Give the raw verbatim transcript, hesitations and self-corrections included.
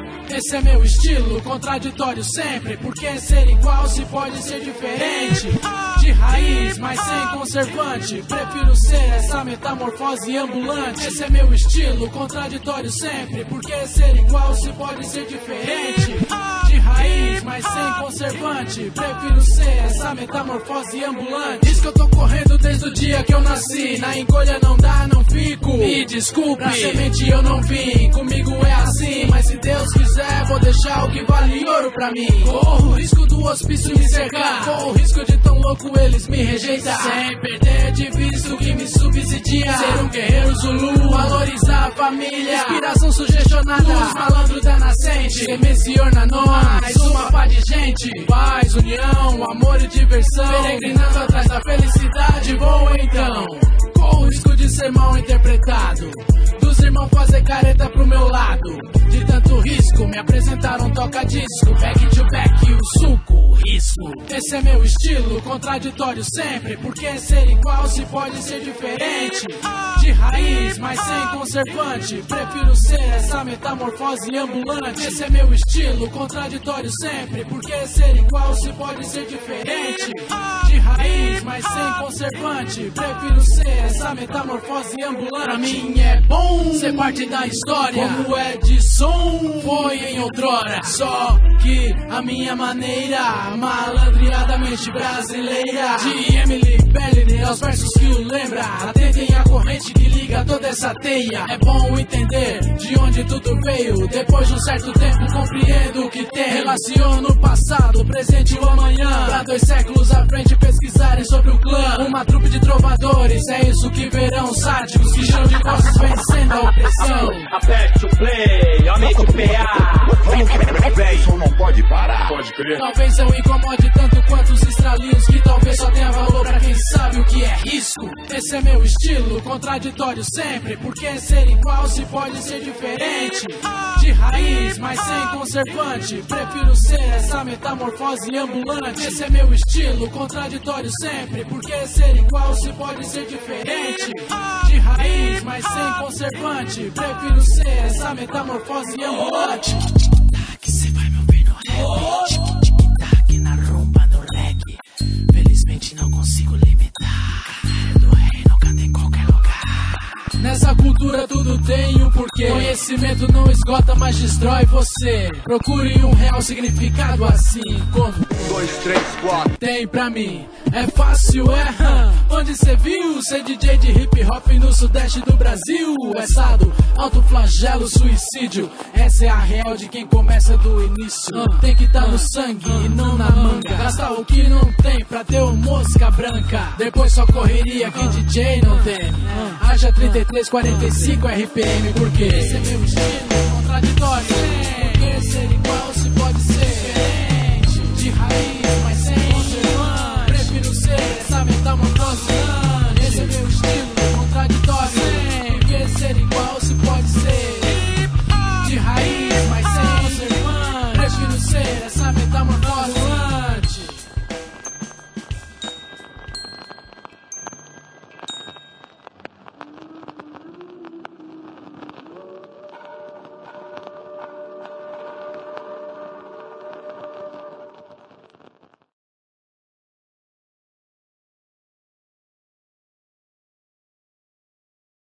Esse é meu estilo, contraditório sempre. Porque ser igual se pode ser diferente. De raiz, mas sem conservante. Prefiro ser essa metamorfose ambulante. Esse é meu estilo, contraditório sempre. Porque ser igual se pode ser diferente. De raiz, mas sem conservante. Prefiro ser essa metamorfose ambulante. Diz que eu tô correndo desde o dia que eu nasci. Na encolha não dá, não fico. Me desculpe, pra semente eu não vim. Comigo é assim, mas se Deus quiser, vou deixar o que vale ouro pra mim. Corro o risco do hospício me cercar. Corro o risco de tão louco eles me rejeitar. Sem perder de vista o que me subsidia. Ser um guerreiro Zulu, valorizar a família. Inspiração sugestionada, os malandros da nascente. Semencior na nona, mais uma pá de gente. Paz, união, amor e diversão. Peregrinando atrás da felicidade, vou então. Corro o risco de ser mal interpretado. Dos irmãos fazer careta pro meu lado. De tanto risco, me apresentaram toca-disco. Back to back, o suco, o risco. Esse é meu estilo, contraditório sempre. Porque ser igual se pode ser diferente. De raiz, mas sem conservante. Prefiro ser essa metamorfose ambulante. Esse é meu estilo, contraditório sempre. Porque ser igual se pode ser diferente. De raiz, mas sem conservante. Prefiro ser essa metamorfose ambulante. Pra mim é bom ser parte da história, como é de som, foi em outrora. Só que a minha maneira, malandreadamente brasileira. De Emily Belly aos versos que o lembra. Atentem a corrente que liga toda essa teia. É bom entender de onde tudo veio. Depois de um certo tempo compreendo o que tem. Relaciono o passado, o presente e o amanhã. Pra dois séculos à frente pesquisarem sobre o clã. Uma trupe de trovadores, é isso que verão. Sádicos que giram de costas vencendo a opressão. Aperte o play, aumente o P A. Isso não pode parar. Pode crer. Talvez eu incomode tanto quanto os estralinhos, que talvez só tenha valor pra quem sabe o que é risco. Esse é meu estilo, contraditório sempre. Porque ser igual se pode ser diferente. De raiz, mas sem conservante. Prefiro ser essa metamorfose ambulante. Esse é meu estilo, contraditório sempre. Porque ser igual se pode ser diferente. De raiz, mas sem conservante. Prefiro ser essa metamorfose ambulante. Que cê vai me ouvir no rap. Tic-tac na rumba, no reggae. Felizmente não consigo limitar. Canário do reino canta em qualquer lugar. Nessa cultura tudo tem um porquê. Conhecimento não esgota, mas destrói você. Procure um real significado assim como Dois, três, quatro. tem pra mim. É fácil, é hum. Onde cê viu ser D J de hip hop no sudeste do Brasil? É sado, alto flagelo, suicídio. Essa é a real de quem começa do início. hum. Tem que tá no sangue e não na manga. Gastar o que não tem pra ter um mosca branca. Depois só correria quem D J não teme. Haja trinta e três, quarenta e cinco R P M. Porque esse é meu estilo, contraditório. Porque ser igual se pode ser diferente. De raiz, mas